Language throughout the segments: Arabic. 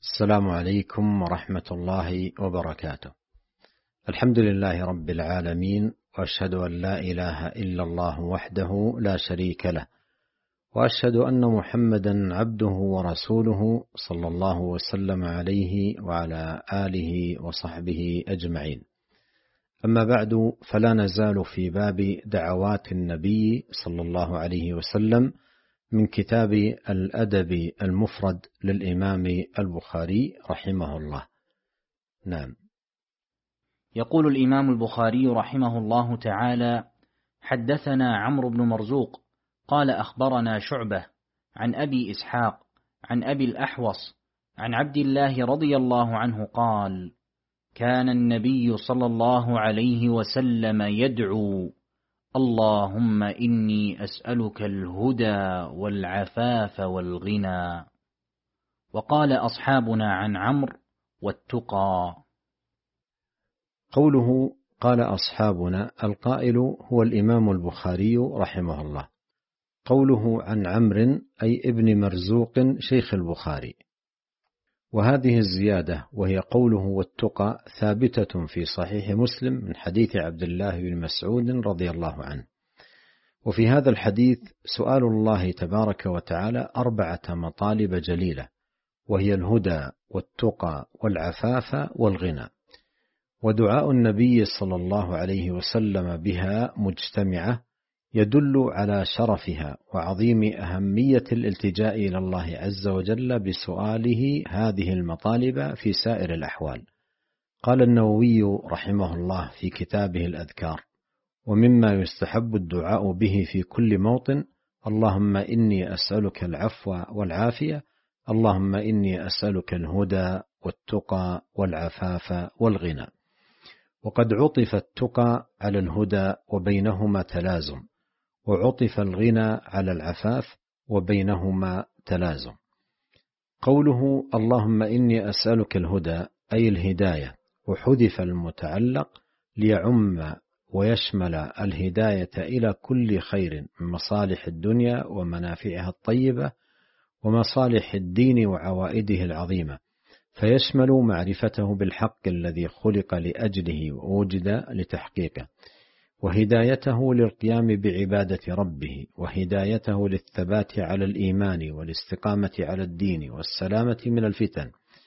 السلام عليكم ورحمة الله وبركاته. الحمد لله رب العالمين، وأشهد أن لا إله إلا الله وحده لا شريك له، وأشهد أن محمدا عبده ورسوله صلى الله وسلم عليه وعلى آله وصحبه أجمعين. أما بعد، فلا نزال في باب دعوات النبي صلى الله عليه وسلم من كتاب الأدب المفرد للإمام البخاري رحمه الله. نعم. يقول الإمام البخاري رحمه الله تعالى: حدثنا عمرو بن مرزوق قال أخبرنا شعبة عن أبي إسحاق عن أبي الأحوص عن عبد الله رضي الله عنه قال: كان النبي صلى الله عليه وسلم يدعو: اللهم إني أسألك الهدى والعفاف والغنى. وقال أصحابنا عن عمرو: والتقى. قوله قال أصحابنا، القائل هو الإمام البخاري رحمه الله. قوله عن عمرو أي ابن مرزوق شيخ البخاري. وهذه الزيادة وهي قوله والتقى ثابتة في صحيح مسلم من حديث عبد الله بن مسعود رضي الله عنه. وفي هذا الحديث سؤال الله تبارك وتعالى 4 مطالب جليلة، وهي الهدى والتقى والعفاف والغنى، ودعاء النبي صلى الله عليه وسلم بها مجتمعة يدل على شرفها وعظيم أهمية الالتجاء إلى الله عز وجل بسؤاله هذه المطالب في سائر الأحوال. قال النووي رحمه الله في كتابه الأذكار: ومما يستحب الدعاء به في كل موطن: اللهم إني أسألك العفو والعافية، اللهم إني أسألك الهدى والتقى والعفاف والغنى. وقد عطف التقى على الهدى وبينهما تلازم، وعطف الغنى على العفاف وبينهما تلازم. قوله اللهم إني أسألك الهدى أي الهداية، وحذف المتعلق ليعم ويشمل الهداية إلى كل خير من مصالح الدنيا ومنافعها الطيبة ومصالح الدين وعوائده العظيمة، فيشمل معرفته بالحق الذي خلق لأجله ووجد لتحقيقه، وهدايته للقيام بعبادة ربه، وهدايته للثبات على الإيمان والاستقامة على الدين والسلامة من الفتن،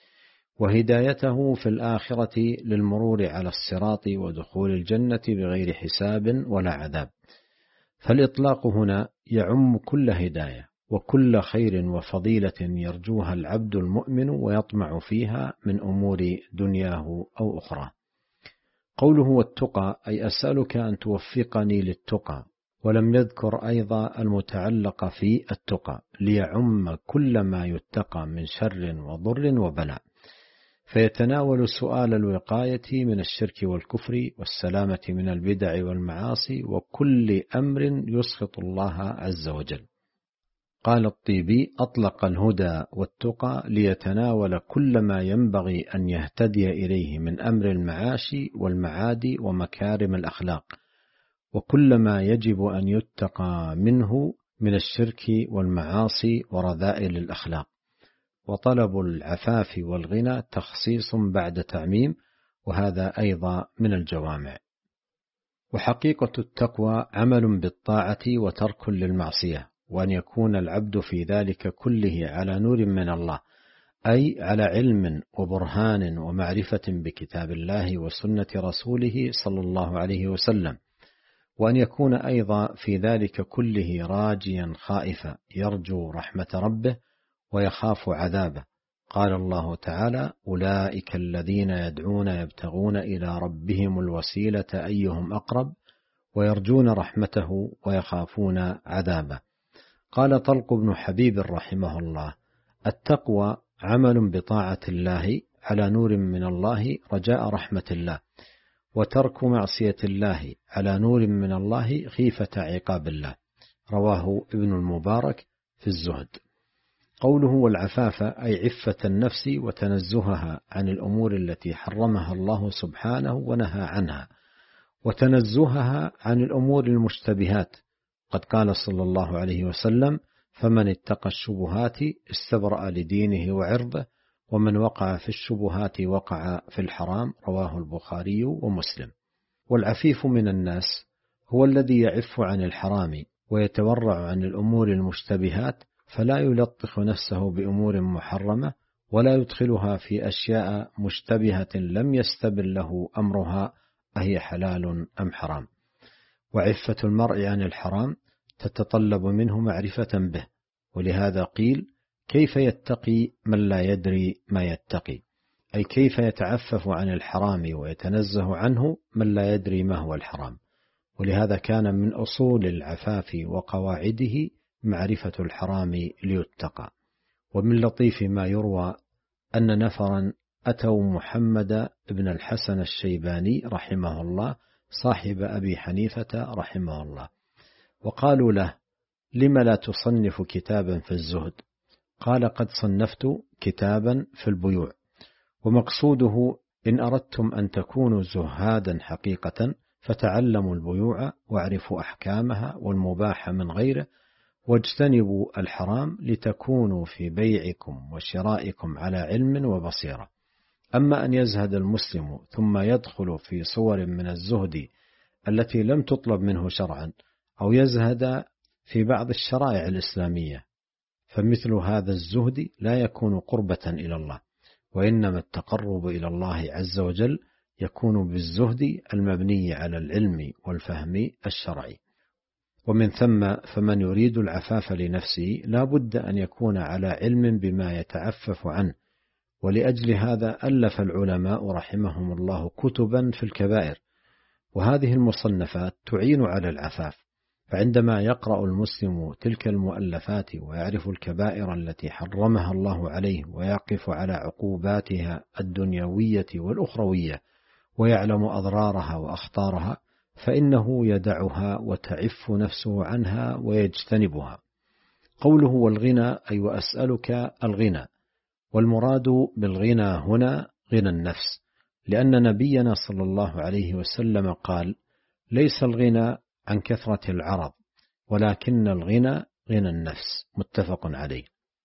وهدايته في الآخرة للمرور على الصراط ودخول الجنة بغير حساب ولا عذاب. فالإطلاق هنا يعم كل هداية وكل خير وفضيلة يرجوها العبد المؤمن ويطمع فيها من أمور دنياه أو أخرى. قوله والتقى أي أسألك أن توفقني للتقى، ولم يذكر أيضا المتعلق في التقى ليعم كل ما يتقى من شر وضر وبلاء، فيتناول سؤال الوقاية من الشرك والكفر والسلامة من البدع والمعاصي وكل أمر يسخط الله عز وجل. قال الطيبي: أطلق الهدى والتقى ليتناول كل ما ينبغي أن يهتدي إليه من أمر المعاش والمعاد ومكارم الأخلاق، وكل ما يجب أن يتقى منه من الشرك والمعاصي ورذائل الأخلاق. وطلب العفاف والغنى تخصيص بعد تعميم، وهذا أيضا من الجوامع. وحقيقة التقوى عمل بالطاعة وترك للمعصية، وأن يكون العبد في ذلك كله على نور من الله، أي على علم وبرهان ومعرفة بكتاب الله وسنة رسوله صلى الله عليه وسلم، وأن يكون أيضا في ذلك كله راجيا خائفا يرجو رحمة ربه ويخاف عذابه. قال الله تعالى: أولئك الذين يدعون يبتغون إلى ربهم الوسيلة أيهم أقرب ويرجون رحمته ويخافون عذابه. قال طلق بن حبيب رحمه الله: التقوى عمل بطاعة الله على نور من الله رجاء رحمة الله، وترك معصية الله على نور من الله خيفة عقاب الله. رواه ابن المبارك في الزهد. قوله والعفاف أي عفة النفس وتنزهها عن الأمور التي حرمها الله سبحانه ونهى عنها، وتنزهها عن الأمور المشتبهات. قد قال صلى الله عليه وسلم: فمن اتقى الشبهات استبرأ لدينه وعرضه، ومن وقع في الشبهات وقع في الحرام، رواه البخاري ومسلم. والعفيف من الناس هو الذي يعف عن الحرام ويتورع عن الأمور المشتبهات، فلا يلطخ نفسه بأمور محرمة ولا يدخلها في أشياء مشتبهة لم يستبن له أمرها أهي حلال أم حرام. وعفة المرء عن الحرام تتطلب منه معرفة به، ولهذا قيل: كيف يتقي من لا يدري ما يتقي؟ أي كيف يتعفف عن الحرام ويتنزه عنه من لا يدري ما هو الحرام. ولهذا كان من أصول العفاف وقواعده معرفة الحرام ليتقى. ومن لطيف ما يروى أن نفرا أتوا محمد بن الحسن الشيباني رحمه الله صاحب أبي حنيفة رحمه الله، وقالوا له: لم لا تصنف كتابا في الزهد؟ قال: قد صنفت كتابا في البيوع. ومقصوده: إن أردتم أن تكونوا زهادا حقيقة فتعلموا البيوع واعرفوا أحكامها والمباح من غيره، واجتنبوا الحرام لتكونوا في بيعكم وشرائكم على علم وبصيرة. أما أن يزهد المسلم ثم يدخل في صور من الزهد التي لم تطلب منه شرعا، أو يزهد في بعض الشرائع الإسلامية، فمثل هذا الزهد لا يكون قربة إلى الله، وإنما التقرب إلى الله عز وجل يكون بالزهد المبني على العلم والفهم الشرعي. ومن ثم فمن يريد العفاف لنفسه لا بد أن يكون على علم بما يتعفف عنه، ولأجل هذا ألف العلماء رحمهم الله كتبا في الكبائر، وهذه المصنفات تعين على العفاف. فعندما يقرأ المسلم تلك المؤلفات ويعرف الكبائر التي حرمها الله عليه ويقف على عقوباتها الدنيوية والأخروية ويعلم أضرارها وأخطارها، فإنه يدعها وتعف نفسه عنها ويجتنبها. قوله والغنى أي وأسألك الغنى، والمراد بالغنى هنا غنى النفس، لأن نبينا صلى الله عليه وسلم قال: ليس الغنى عن كثرة العرض، ولكن الغنى غنى النفس، متفق عليه.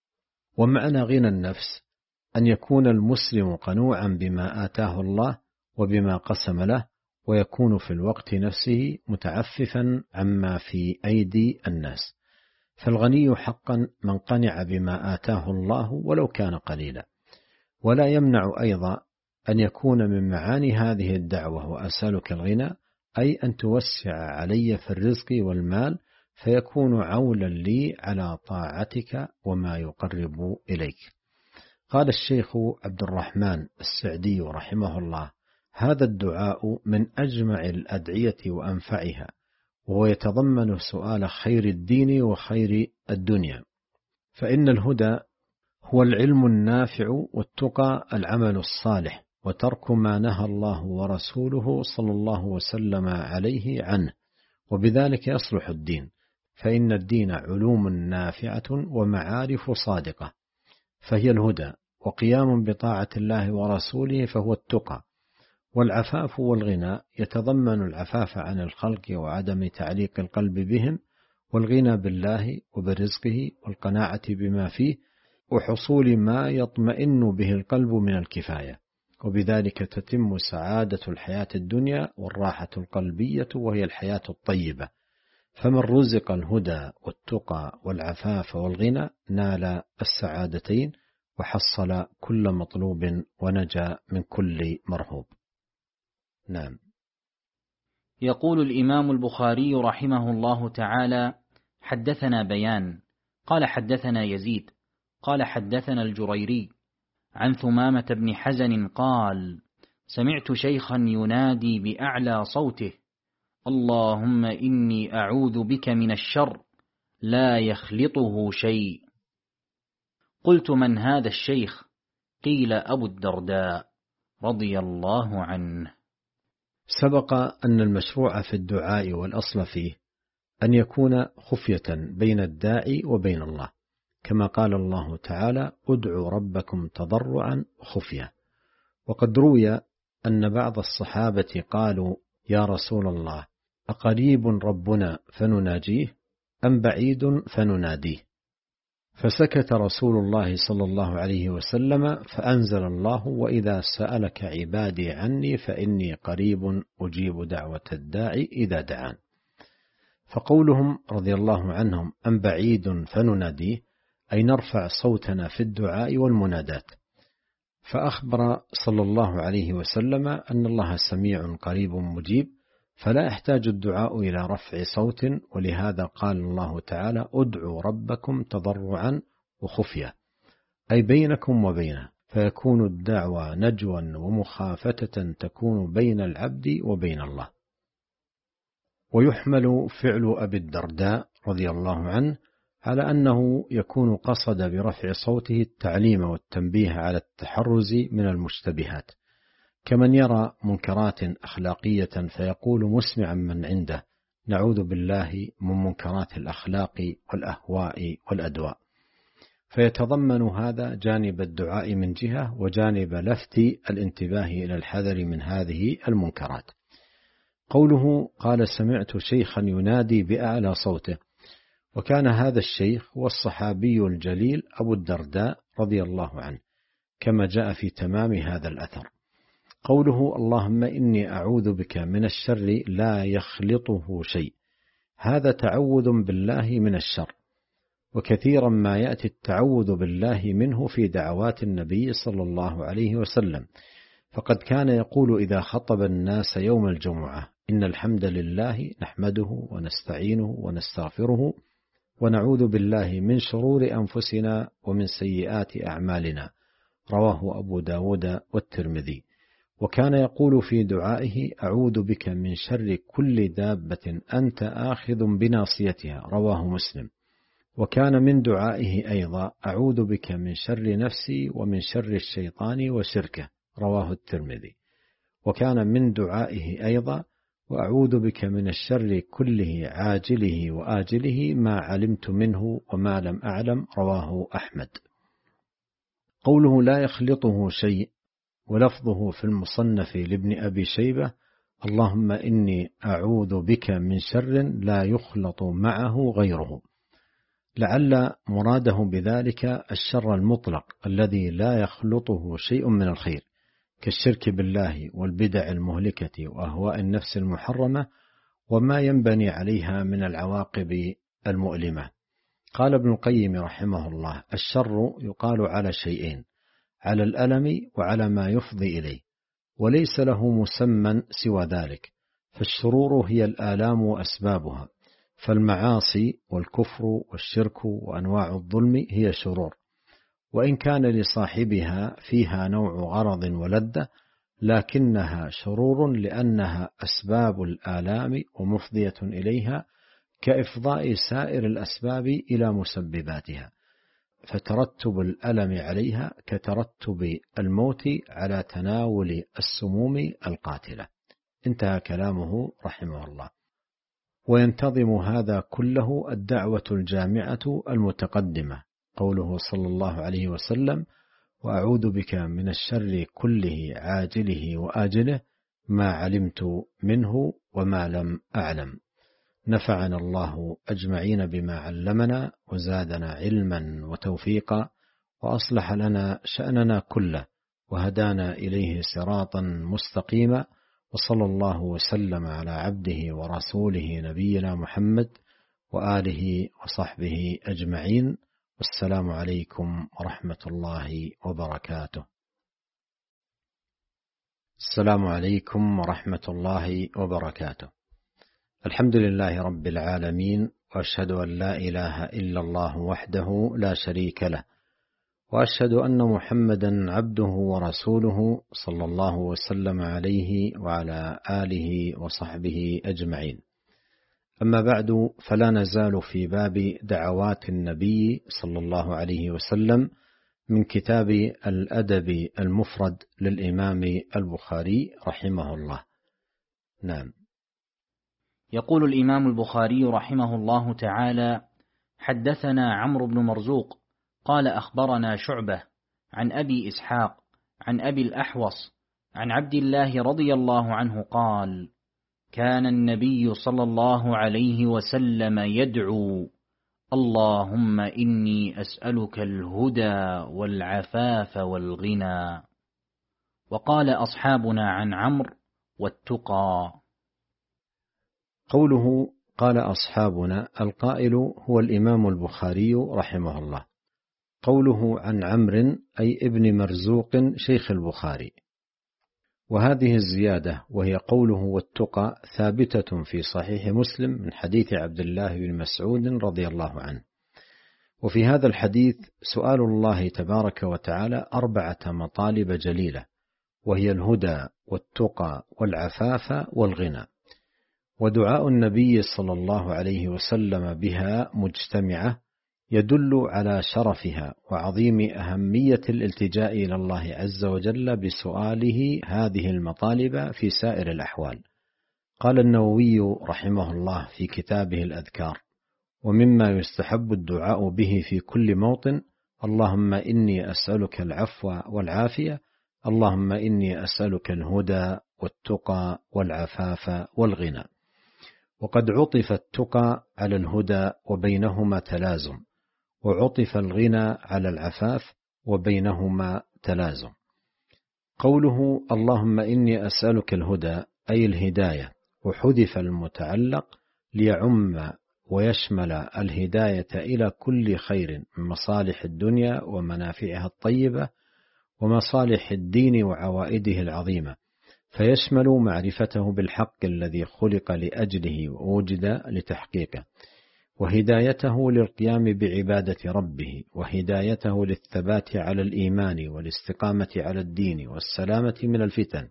ومعنى غنى النفس أن يكون المسلم قنوعا بما آتاه الله وبما قسم له، ويكون في الوقت نفسه متعففا عما في أيدي الناس. فالغني حقا من قنع بما آتاه الله ولو كان قليلا. ولا يمنع أيضا أن يكون من معاني هذه الدعوة وأسألك الغنى أي أن توسع علي في الرزق والمال، فيكون عولا لي على طاعتك وما يقرب إليك. قال الشيخ عبد الرحمن السعدي رحمه الله: هذا الدعاء من أجمع الأدعية وأنفعها، وهو يتضمن سؤال خير الدين وخير الدنيا. فإن الهدى هو العلم النافع، والتقى العمل الصالح، وترك ما نهى الله ورسوله صلى الله وسلم عليه عنه، وبذلك يصلح الدين. فإن الدين علوم نافعة ومعارف صادقة، فهي الهدى، وقيام بطاعة الله ورسوله فهو التقى. والعفاف والغنى يتضمن العفاف عن الخلق وعدم تعليق القلب بهم، والغنى بالله وبرزقه، والقناعة بما فيه، وحصول ما يطمئن به القلب من الكفاية. وبذلك تتم سعادة الحياة الدنيا والراحة القلبية، وهي الحياة الطيبة. فمن رزق الهدى والتقى والعفاف والغنى نال السعادتين، وحصل كل مطلوب ونجا من كل مرهوب. نعم. يقول الإمام البخاري رحمه الله تعالى: حدثنا بيان قال حدثنا يزيد قال حدثنا الجريري عن ثمامة بن حزن قال: سمعت شيخا ينادي بأعلى صوته: اللهم إني أعوذ بك من الشر لا يخلطه شيء. قلت: من هذا الشيخ؟ قيل: أبو الدرداء رضي الله عنه. سبق أن المشروع في الدعاء والأصل فيه أن يكون خفية بين الداعي وبين الله، كما قال الله تعالى: ادعوا ربكم تضرعا وخفية. وقد روي أن بعض الصحابة قالوا: يا رسول الله، أقريب ربنا فنناجيه أم بعيد فنناديه؟ فسكت رسول الله صلى الله عليه وسلم، فأنزل الله: وإذا سألك عبادي عني فإني قريب أجيب دعوة الداعي إذا دعان. فقولهم رضي الله عنهم: أم بعيد فنناديه، أي نرفع صوتنا في الدعاء والمنادات. فأخبر صلى الله عليه وسلم أن الله سميع قريب مجيب، فلا يحتاج الدعاء إلى رفع صوت، ولهذا قال الله تعالى: ادعوا ربكم تضرعا وخفية، أي بينكم وبينه، فيكون الدعوى نجوا ومخافتة تكون بين العبد وبين الله. ويحمل فعل أبي الدرداء رضي الله عنه على أنه يكون قصد برفع صوته التعليم والتنبيه على التحرز من المشتبهات، كمن يرى منكرات أخلاقية فيقول مسمعا من عنده: نعوذ بالله من منكرات الأخلاق والأهواء والأدواء. فيتضمن هذا جانب الدعاء من جهة، وجانب لفت الانتباه إلى الحذر من هذه المنكرات. قوله: قال سمعت شيخا ينادي بأعلى صوته، وكان هذا الشيخ هو الصحابي الجليل أبو الدرداء رضي الله عنه، كما جاء في تمام هذا الأثر. قوله: اللهم إني أعوذ بك من الشر لا يخلطه شيء، هذا تعوذ بالله من الشر، وكثيرا ما يأتي التعوذ بالله منه في دعوات النبي صلى الله عليه وسلم، فقد كان يقول إذا خطب الناس يوم الجمعة: إن الحمد لله نحمده ونستعينه ونستغفره ونعوذ بالله من شرور أنفسنا ومن سيئات أعمالنا، رواه أبو داود والترمذي. وكان يقول في دعائه: أعوذ بك من شر كل دابة أنت آخذ بناصيتها، رواه مسلم. وكان من دعائه أيضا: أعوذ بك من شر نفسي ومن شر الشيطان وشركه، رواه الترمذي. وكان من دعائه أيضا: وأعوذ بك من الشر كله عاجله وآجله ما علمت منه وما لم أعلم، رواه أحمد. قوله: لا يخلطه شيء، ولفظه في المصنف لابن أبي شيبة: اللهم إني أعوذ بك من شر لا يخلط معه غيره، لعل مراده بذلك الشر المطلق الذي لا يخلطه شيء من الخير، كالشرك بالله والبدع المهلكة وأهواء النفس المحرمة وما ينبني عليها من العواقب المؤلمة. قال ابن القيم رحمه الله: الشر يقال على شيئين: على الألم وعلى ما يفضي إليه، وليس له مسمى سوى ذلك، فالشرور هي الآلام وأسبابها، فالمعاصي والكفر والشرك وأنواع الظلم هي شرور، وإن كان لصاحبها فيها نوع غرض ولذة، لكنها شرور لأنها أسباب الآلام ومفضية إليها، كإفضاء سائر الأسباب إلى مسبباتها، فترتب الألم عليها كترتب الموت على تناول السموم القاتلة. انتهى كلامه رحمه الله. وينتظم هذا كله الدعوة الجامعة المتقدمة، قوله صلى الله عليه وسلم: وأعوذ بك من الشر كله عاجله وآجله ما علمت منه وما لم أعلم. نفعنا الله أجمعين بما علمنا، وزادنا علما وتوفيقا، وأصلح لنا شأننا كله، وهدانا إليه صراطا مستقيما، وصلى الله وسلم على عبده ورسوله نبينا محمد وآله وصحبه أجمعين، والسلام عليكم ورحمة الله وبركاته. السلام عليكم ورحمة الله وبركاته. الحمد لله رب العالمين، وأشهد أن لا إله إلا الله وحده لا شريك له، وأشهد أن محمدا عبده ورسوله صلى الله وسلم عليه وعلى آله وصحبه أجمعين. أما بعد، فلا نزال في باب دعوات النبي صلى الله عليه وسلم من كتاب الأدب المفرد للإمام البخاري رحمه الله. نعم. يقول الإمام البخاري رحمه الله تعالى: حدثنا عمرو بن مرزوق قال أخبرنا شعبة عن أبي إسحاق عن أبي الأحوص عن عبد الله رضي الله عنه قال: كان النبي صلى الله عليه وسلم يدعو: اللهم إني أسألك الهدى والعفاف والغنى. وقال أصحابنا عن عمرو: والتقى. قوله قال أصحابنا، القائل هو الإمام البخاري رحمه الله. قوله عن عمرو أي ابن مرزوق شيخ البخاري. وهذه الزيادة وهي قوله والتقى ثابتة في صحيح مسلم من حديث عبد الله بن مسعود رضي الله عنه. وفي هذا الحديث سؤال الله تبارك وتعالى 4 مطالب جليلة، وهي الهدى والتقى والعفاف والغنى، ودعاء النبي صلى الله عليه وسلم بها مجتمعة يدل على شرفها وعظيم أهمية الالتجاء إلى الله عز وجل بسؤاله هذه المطالب في سائر الأحوال. قال النووي رحمه الله في كتابه الأذكار: ومما يستحب الدعاء به في كل موطن: اللهم إني أسألك العفو والعافية، اللهم إني أسألك الهدى والتقى والعفاف والغنى. وقد عطف التقى على الهدى وبينهما تلازم، وعطف الغنى على العفاف وبينهما تلازم. قوله اللهم إني أسألك الهدى أي الهداية، وحذف المتعلق ليعم ويشمل الهداية إلى كل خير من مصالح الدنيا ومنافعها الطيبة ومصالح الدين وعوائده العظيمة، فيشمل معرفته بالحق الذي خلق لأجله ووجد لتحقيقه، وهدايته للقيام بعبادة ربه، وهدايته للثبات على الإيمان والاستقامة على الدين والسلامة من الفتن،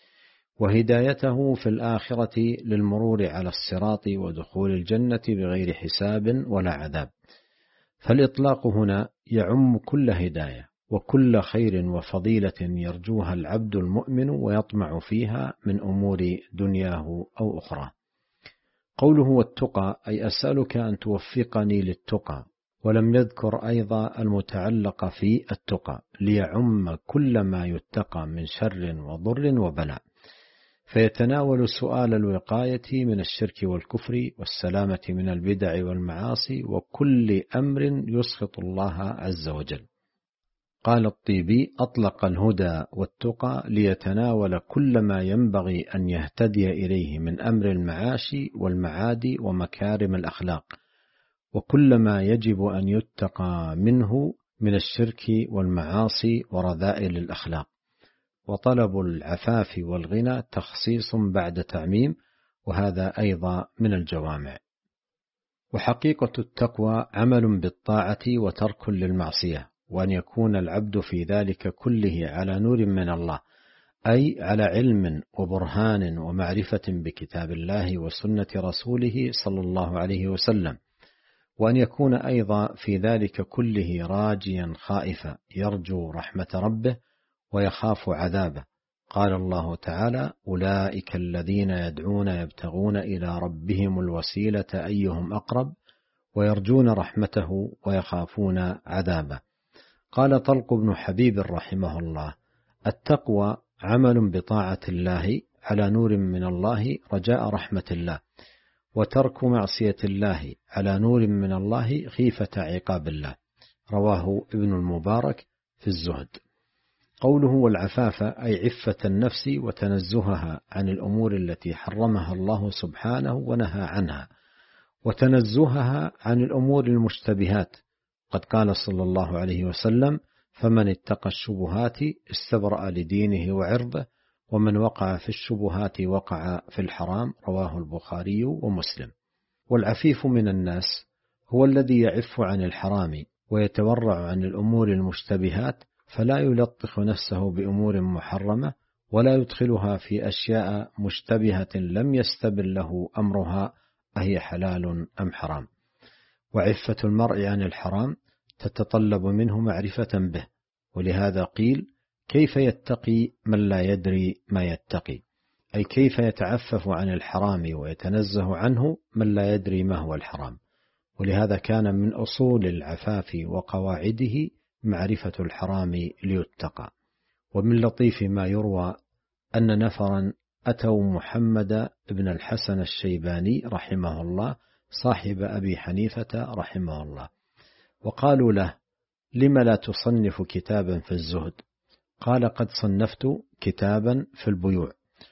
وهدايته في الآخرة للمرور على الصراط ودخول الجنة بغير حساب ولا عذاب. فالإطلاق هنا يعم كل هداية وكل خير وفضيلة يرجوها العبد المؤمن ويطمع فيها من أمور دنياه أو أخرى. قوله والتقى أي أسألك أن توفقني للتقى، ولم يذكر أيضا المتعلق في التقى ليعم كل ما يتقى من شر وضر وبلاء، فيتناول سؤال الوقاية من الشرك والكفر والسلامة من البدع والمعاصي وكل أمر يسخط الله عز وجل. قال الطيبي: أطلق الهدى والتقى ليتناول كل ما ينبغي أن يهتدي إليه من أمر المعاش والمعاد ومكارم الأخلاق، وكل ما يجب أن يتقى منه من الشرك والمعاصي ورذائل الأخلاق. وطلب العفاف والغنى تخصيص بعد تعميم، وهذا أيضا من الجوامع. وحقيقة التقوى عمل بالطاعة وترك للمعصية، وأن يكون العبد في ذلك كله على نور من الله، أي على علم وبرهان ومعرفة بكتاب الله وسنة رسوله صلى الله عليه وسلم، وأن يكون أيضا في ذلك كله راجيا خائفا يرجو رحمة ربه ويخاف عذابه. قال الله تعالى: أولئك الذين يدعون يبتغون إلى ربهم الوسيلة أيهم أقرب ويرجون رحمته ويخافون عذابه. قال طلق بن حبيب رحمه الله: التقوى عمل بطاعة الله على نور من الله رجاء رحمة الله، وترك معصية الله على نور من الله خيفة عقاب الله. رواه ابن المبارك في الزهد. قوله والعفاف أي عفة النفس وتنزهها عن الأمور التي حرمها الله سبحانه ونهى عنها، وتنزهها عن الأمور المشتبهات. قد قال صلى الله عليه وسلم: فمن اتقى الشبهات استبرأ لدينه وعرضه، ومن وقع في الشبهات وقع في الحرام. رواه البخاري ومسلم. والعفيف من الناس هو الذي يعف عن الحرام ويتورع عن الأمور المشتبهات، فلا يلطخ نفسه بأمور محرمة ولا يدخلها في أشياء مشتبهة لم يستبن له أمرها أهي حلال أم حرام. وعفة المرء عن الحرام تتطلب منه معرفة به، ولهذا قيل: كيف يتقي من لا يدري ما يتقي، أي كيف يتعفف عن الحرام ويتنزه عنه من لا يدري ما هو الحرام. ولهذا كان من أصول العفاف وقواعده معرفة الحرام ليتقى. ومن لطيف ما يروى أن نفرا أتوا محمد بن الحسن الشيباني رحمه الله صاحب أبي حنيفة رحمه الله، وقالوا له: لم لا تصنف كتابا في الزهد؟ قال: قد صنفت كتابا في البيوع.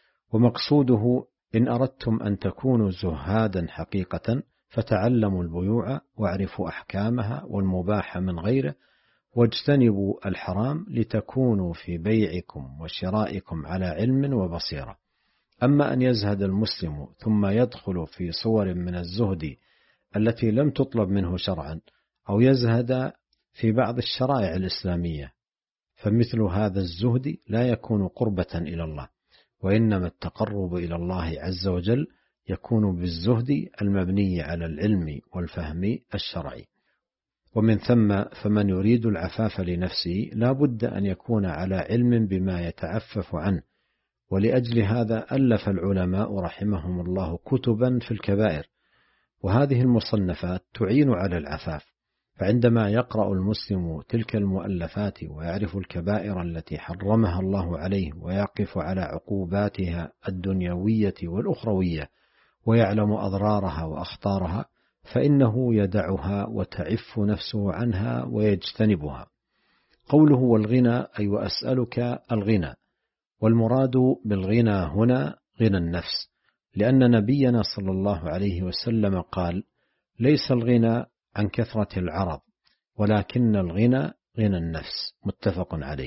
ومقصوده: إن أردتم أن تكونوا زهادا حقيقة فتعلموا البيوع واعرفوا أحكامها والمباح من غيره، واجتنبوا الحرام لتكونوا في بيعكم وشرائكم على علم وبصيرة. أما أن يزهد المسلم ثم يدخل في صور من الزهد التي لم تطلب منه شرعا، أو يزهد في بعض الشرائع الإسلامية، فمثل هذا الزهد لا يكون قربة إلى الله، وإنما التقرب إلى الله عز وجل يكون بالزهد المبني على العلم والفهم الشرعي. ومن ثم فمن يريد العفاف لنفسه لا بد أن يكون على علم بما يتعفف عنه، ولأجل هذا ألف العلماء رحمهم الله كتبا في الكبائر، وهذه المصنفات تعين على العفاف. فعندما يقرأ المسلم تلك المؤلفات ويعرف الكبائر التي حرمها الله عليه، ويقف على عقوباتها الدنيوية والأخروية، ويعلم أضرارها وأخطارها، فإنه يدعها وتعف نفسه عنها ويجتنبها. قوله والغنى أي وأسألك الغنى، والمراد بالغنى هنا غنى النفس، لأن نبينا صلى الله عليه وسلم قال: ليس الغنى عن كثرة العرض، ولكن الغنى غنى النفس، متفق عليه.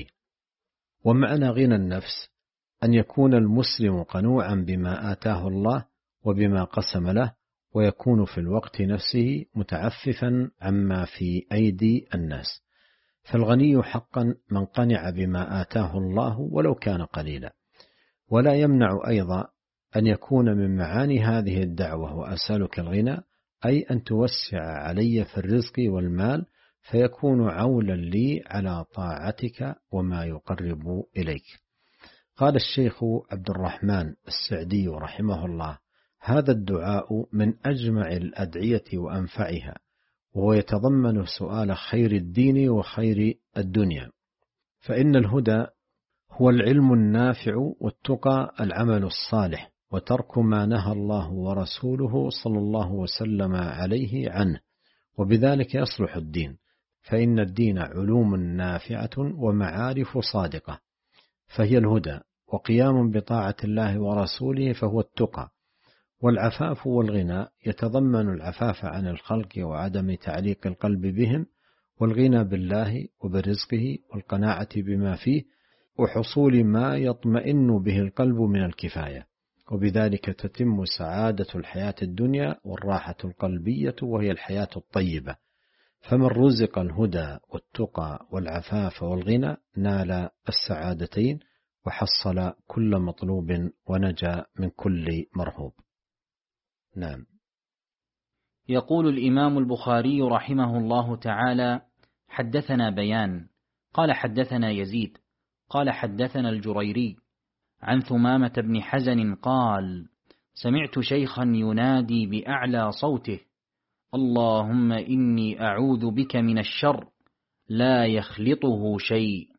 ومعنى غنى النفس أن يكون المسلم قنوعا بما آتاه الله وبما قسم له، ويكون في الوقت نفسه متعففا عما في أيدي الناس. فالغني حقا من قنع بما آتاه الله ولو كان قليلا. ولا يمنع أيضا أن يكون من معاني هذه الدعوة وأسألك الغنى أي أن توسع علي في الرزق والمال، فيكون عولا لي على طاعتك وما يقرب إليك. قال الشيخ عبد الرحمن السعدي رحمه الله: هذا الدعاء من أجمع الأدعية وأنفعها، وهو يتضمن سؤال خير الدين وخير الدنيا. فإن الهدى هو العلم النافع، والتقى العمل الصالح، وترك ما نهى الله ورسوله صلى الله وسلم عليه عنه، وبذلك يصلح الدين. فإن الدين علوم نافعة ومعارف صادقة، فهي الهدى، وقيام بطاعة الله ورسوله فهو التقى. والعفاف والغنى يتضمن العفاف عن الخلق وعدم تعليق القلب بهم، والغنى بالله وبرزقه، والقناعة بما فيه، وحصول ما يطمئن به القلب من الكفاية، وبذلك تتم سعادة الحياة الدنيا والراحة القلبية، وهي الحياة الطيبة. فمن رزق الهدى والتقى والعفاف والغنى نال السعادتين، وحصل كل مطلوب، ونجا من كل مرهوب. نعم. يقول الإمام البخاري رحمه الله تعالى: حدثنا بيان قال حدثنا يزيد قال حدثنا الجريري عن ثمامة بن حزن قال: سمعت شيخا ينادي بأعلى صوته: اللهم إني أعوذ بك من الشر لا يخلطه شيء.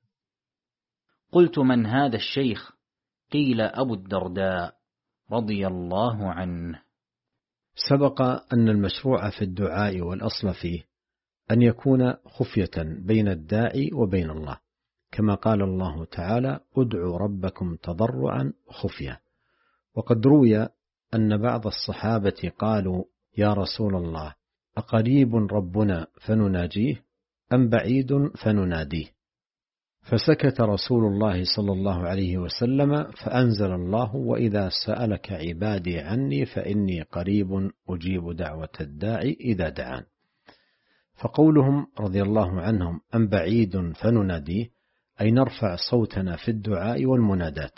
قلت: من هذا الشيخ؟ قيل: أبو الدرداء رضي الله عنه. سبق أن المشروع في الدعاء والأصل فيه أن يكون خفية بين الداعي وبين الله، كما قال الله تعالى: ادعوا ربكم تضرعا وخفية. وقد روي أن بعض الصحابة قالوا: يا رسول الله، أقريب ربنا فنناجيه أم بعيد فنناديه؟ فسكت رسول الله صلى الله عليه وسلم، فأنزل الله: وإذا سألك عبادي عني فإني قريب أجيب دعوة الداعي إذا دعان. فقولهم رضي الله عنهم أم بعيد فنناديه أي نرفع صوتنا في الدعاء والمنادات.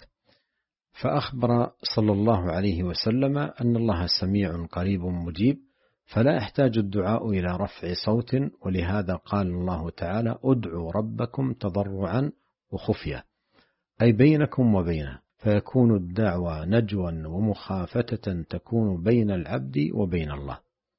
فأخبر صلى الله عليه وسلم أن الله سميع قريب مجيب، فلا يحتاج الدعاء إلى رفع صوت، ولهذا قال الله تعالى: ادعوا ربكم تضرعا وخفية، أي بينكم وبينه، فيكون الدعوة نجوا ومخافتة تكون بين العبد وبين الله.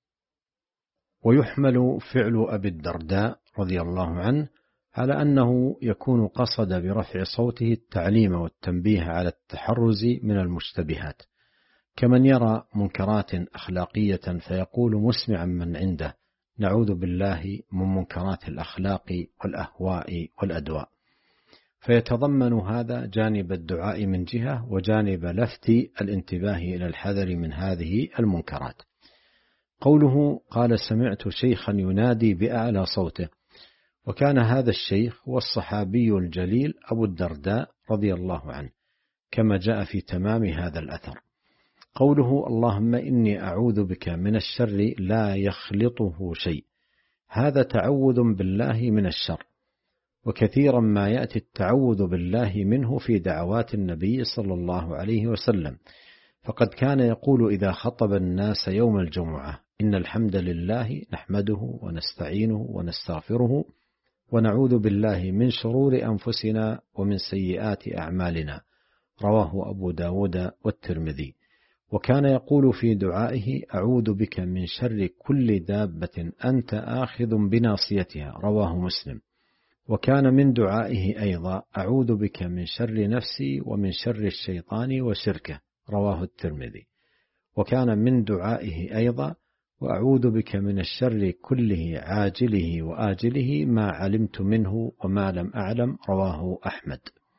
ويحمل فعل أبي الدرداء رضي الله عنه على أنه يكون قصد برفع صوته التعليم والتنبيه على التحرز من المشتبهات، كمن يرى منكرات أخلاقية فيقول مسمعا من عنده: نعوذ بالله من منكرات الأخلاق والأهواء والأدواء. فيتضمن هذا جانب الدعاء من جهة، وجانب لفت الانتباه إلى الحذر من هذه المنكرات. قوله: قال سمعت شيخا ينادي بأعلى صوته، وكان هذا الشيخ هو الصحابي الجليل أبو الدرداء رضي الله عنه، كما جاء في تمام هذا الأثر. قوله: اللهم إني أعوذ بك من الشر لا يخلطه شيء، هذا تعوذ بالله من الشر، وكثيرا ما يأتي التعوذ بالله منه في دعوات النبي صلى الله عليه وسلم، فقد كان يقول إذا خطب الناس يوم الجمعة: إن الحمد لله نحمده ونستعينه ونستغفره ونعوذ بالله من شرور أنفسنا ومن سيئات أعمالنا، رواه أبو داود والترمذي. وكان يقول في دعائه: أعوذ بك من شر كل دابة أنت آخذ بناصيتها، رواه مسلم. وكان من دعائه أيضا: أعوذ بك من شر نفسي ومن شر الشيطان وشركه، رواه الترمذي. وكان من دعائه أيضا: وأعوذ بك من الشر كله عاجله وآجله ما علمت منه وما لم أعلم، رواه أحمد.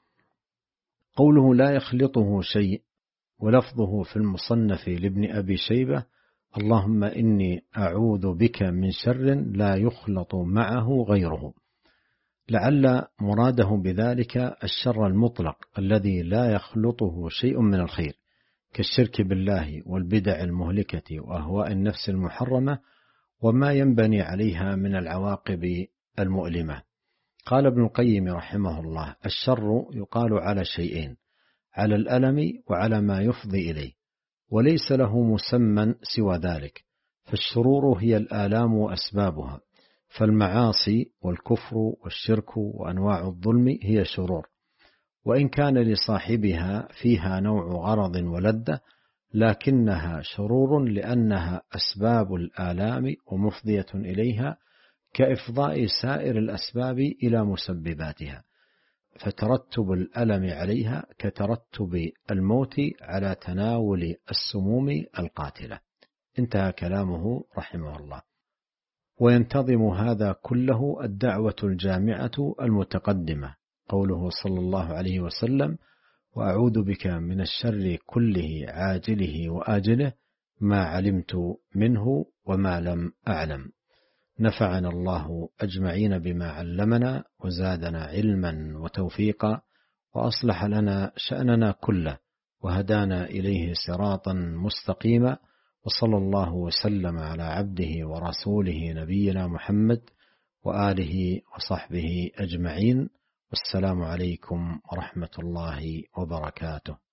قوله: لا يخلطه شيء، ولفظه في المصنف لابن أبي شيبة: اللهم إني أعوذ بك من شر لا يخلط معه غيره، لعل مراده بذلك الشر المطلق الذي لا يخلطه شيء من الخير، كالشرك بالله والبدع المهلكة وأهواء النفس المحرمة وما ينبني عليها من العواقب المؤلمة. قال ابن القيم رحمه الله: الشر يقال على شيئين: على الألم وعلى ما يفضي إليه، وليس له مسمى سوى ذلك، فالشرور هي الآلام وأسبابها، فالمعاصي والكفر والشرك وأنواع الظلم هي شرور، وإن كان لصاحبها فيها نوع غرض ولذة، لكنها شرور لأنها أسباب الآلام ومفضية إليها، كإفضاء سائر الأسباب إلى مسبباتها، فترتب الألم عليها كترتب الموت على تناول السموم القاتلة. انتهى كلامه رحمه الله. وينتظم هذا كله الدعوة الجامعة المتقدمة، قوله صلى الله عليه وسلم: وأعوذ بك من الشر كله عاجله وآجله ما علمت منه وما لم أعلم. نفعنا الله أجمعين بما علمنا، وزادنا علما وتوفيقا، وأصلح لنا شأننا كله، وهدانا إليه صراطا مستقيما، وصلى الله وسلم على عبده ورسوله نبينا محمد وآله وصحبه أجمعين. والسلام عليكم ورحمة الله وبركاته.